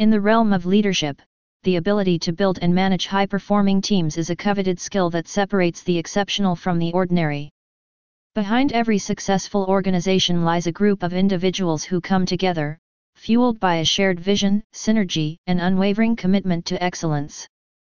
In the realm of leadership, the ability to build and manage high-performing teams is a coveted skill that separates the exceptional from the ordinary. Behind every successful organization lies a group of individuals who come together, fueled by a shared vision, synergy, and unwavering commitment to excellence.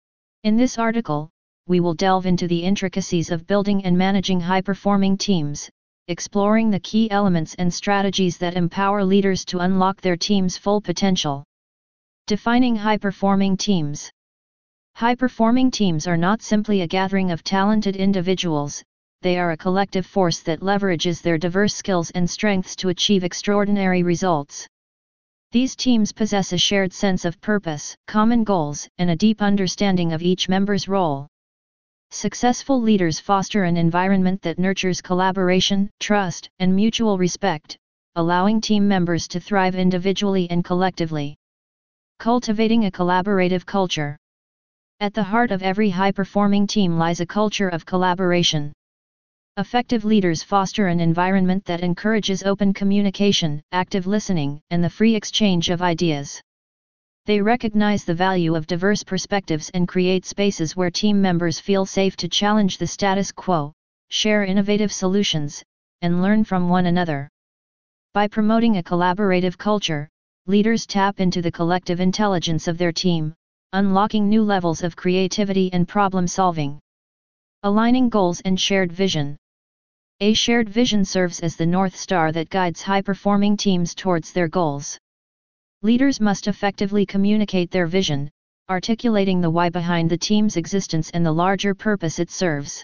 In this article, we will delve into the intricacies of building and managing high-performing teams, exploring the key elements and strategies that empower leaders to unlock their team's full potential. Defining high-performing teams. High-performing teams are not simply a gathering of talented individuals, they are a collective force that leverages their diverse skills and strengths to achieve extraordinary results. These teams possess a shared sense of purpose, common goals, and a deep understanding of each member's role. Successful leaders foster an environment that nurtures collaboration, trust, and mutual respect, allowing team members to thrive individually and collectively. Cultivating a collaborative culture. At the heart of every high-performing team lies a culture of collaboration. Effective leaders foster an environment that encourages open communication, active listening, and the free exchange of ideas. They recognize the value of diverse perspectives and create spaces where team members feel safe to challenge the status quo, share innovative solutions, and learn from one another. By promoting a collaborative culture, leaders tap into the collective intelligence of their team, unlocking new levels of creativity and problem solving. Aligning goals and shared vision. A shared vision serves as the North Star that guides high-performing teams towards their goals. Leaders must effectively communicate their vision, articulating the why behind the team's existence and the larger purpose it serves.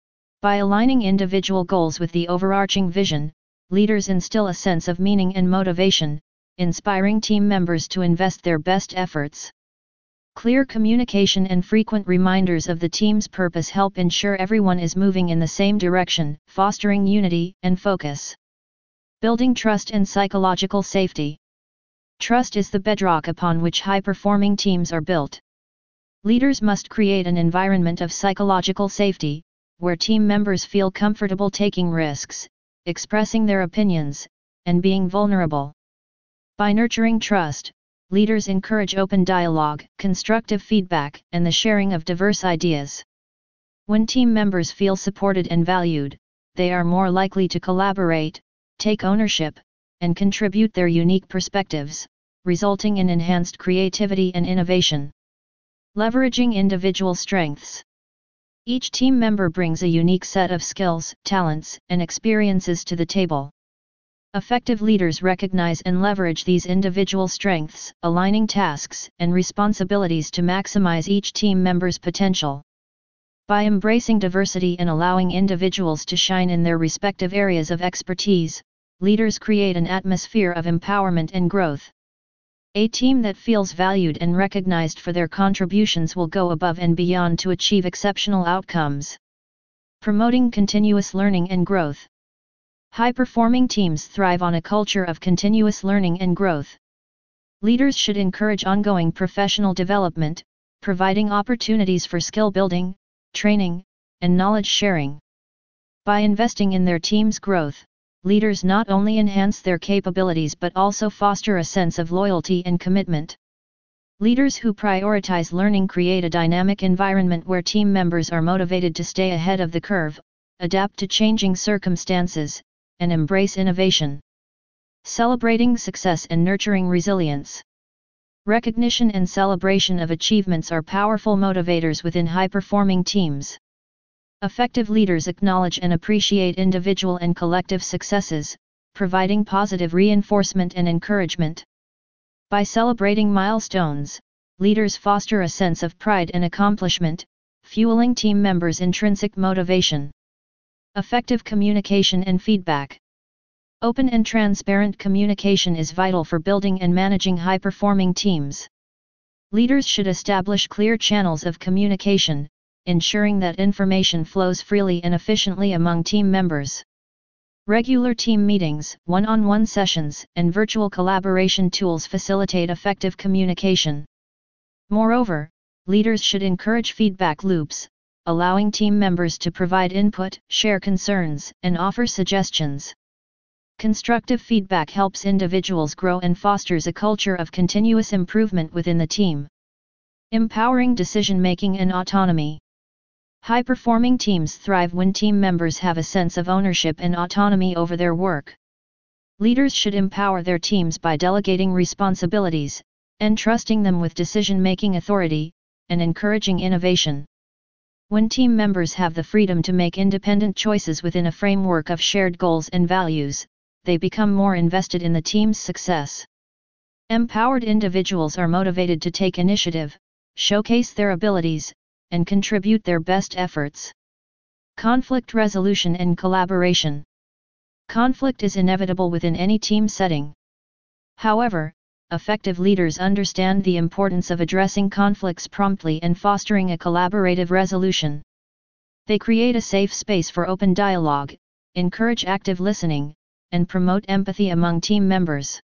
By aligning individual goals with the overarching vision, leaders instill a sense of meaning and motivation, inspiring team members to invest their best efforts. Clear communication and frequent reminders of the team's purpose help ensure everyone is moving in the same direction, fostering unity and focus. Building trust and psychological safety. Trust is the bedrock upon which high-performing teams are built. Leaders must create an environment of psychological safety, where team members feel comfortable taking risks, expressing their opinions, and being vulnerable. By nurturing trust, leaders encourage open dialogue, constructive feedback, and the sharing of diverse ideas. When team members feel supported and valued, they are more likely to collaborate, take ownership, and contribute their unique perspectives, resulting in enhanced creativity and innovation. Leveraging individual strengths. Each team member brings a unique set of skills, talents, and experiences to the table. Effective leaders recognize and leverage these individual strengths, aligning tasks and responsibilities to maximize each team member's potential. By embracing diversity and allowing individuals to shine in their respective areas of expertise, leaders create an atmosphere of empowerment and growth. A team that feels valued and recognized for their contributions will go above and beyond to achieve exceptional outcomes. Promoting continuous learning and growth. High-performing teams thrive on a culture of continuous learning and growth. Leaders should encourage ongoing professional development, providing opportunities for skill building, training, and knowledge sharing. By investing in their team's growth, leaders not only enhance their capabilities but also foster a sense of loyalty and commitment. Leaders who prioritize learning create a dynamic environment where team members are motivated to stay ahead of the curve, adapt to changing circumstances, and embrace innovation. Celebrating success and nurturing resilience. Recognition and celebration of achievements are powerful motivators within high-performing teams. Effective leaders acknowledge and appreciate individual and collective successes, providing positive reinforcement and encouragement. By celebrating milestones, leaders foster a sense of pride and accomplishment, fueling team members' intrinsic motivation. Effective communication and feedback. Open and transparent communication is vital for building and managing high-performing teams. Leaders should establish clear channels of communication, ensuring that information flows freely and efficiently among team members. Regular team meetings, one-on-one sessions, and virtual collaboration tools facilitate effective communication. Moreover, leaders should encourage feedback loops, allowing team members to provide input, share concerns, and offer suggestions. Constructive feedback helps individuals grow and fosters a culture of continuous improvement within the team. Empowering decision-making and autonomy. High-performing teams thrive when team members have a sense of ownership and autonomy over their work. Leaders should empower their teams by delegating responsibilities, entrusting them with decision-making authority, and encouraging innovation. When team members have the freedom to make independent choices within a framework of shared goals and values, they become more invested in the team's success. Empowered individuals are motivated to take initiative, showcase their abilities, and contribute their best efforts. Conflict resolution and collaboration. Conflict is inevitable within any team setting. However, effective leaders understand the importance of addressing conflicts promptly and fostering a collaborative resolution. They create a safe space for open dialogue, encourage active listening, and promote empathy among team members.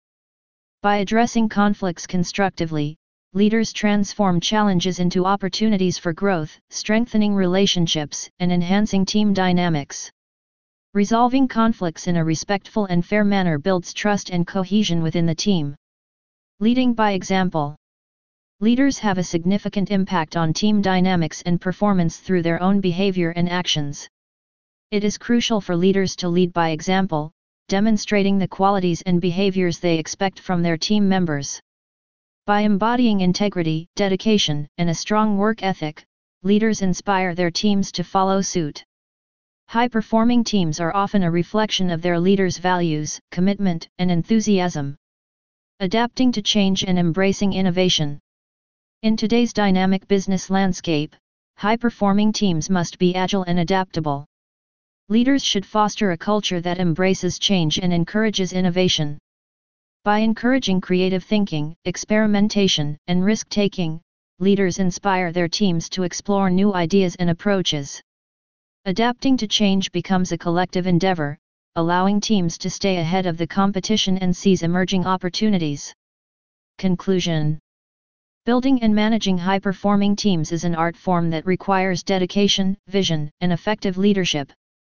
By addressing conflicts constructively, leaders transform challenges into opportunities for growth, strengthening relationships, and enhancing team dynamics. Resolving conflicts in a respectful and fair manner builds trust and cohesion within the team. Leading by example. Leaders have a significant impact on team dynamics and performance through their own behavior and actions. It is crucial for leaders to lead by example, demonstrating the qualities and behaviors they expect from their team members. By embodying integrity, dedication, and a strong work ethic, leaders inspire their teams to follow suit. High-performing teams are often a reflection of their leaders' values, commitment, and enthusiasm. Adapting to change and embracing innovation. In today's dynamic business landscape, high-performing teams must be agile and adaptable. Leaders should foster a culture that embraces change and encourages innovation. By encouraging creative thinking, experimentation, and risk-taking, leaders inspire their teams to explore new ideas and approaches. Adapting to change becomes a collective endeavor, allowing teams to stay ahead of the competition and seize emerging opportunities. Conclusion. Building and managing high-performing teams is an art form that requires dedication, vision, and effective leadership.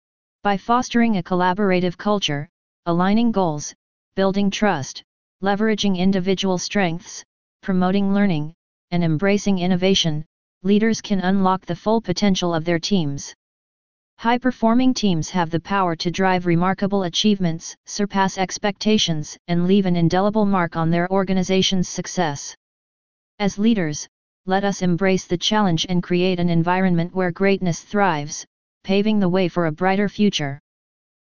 By fostering a collaborative culture, aligning goals, building trust, leveraging individual strengths, promoting learning, and embracing innovation, leaders can unlock the full potential of their teams. High-performing teams have the power to drive remarkable achievements, surpass expectations, and leave an indelible mark on their organization's success. As leaders, let us embrace the challenge and create an environment where greatness thrives, paving the way for a brighter future.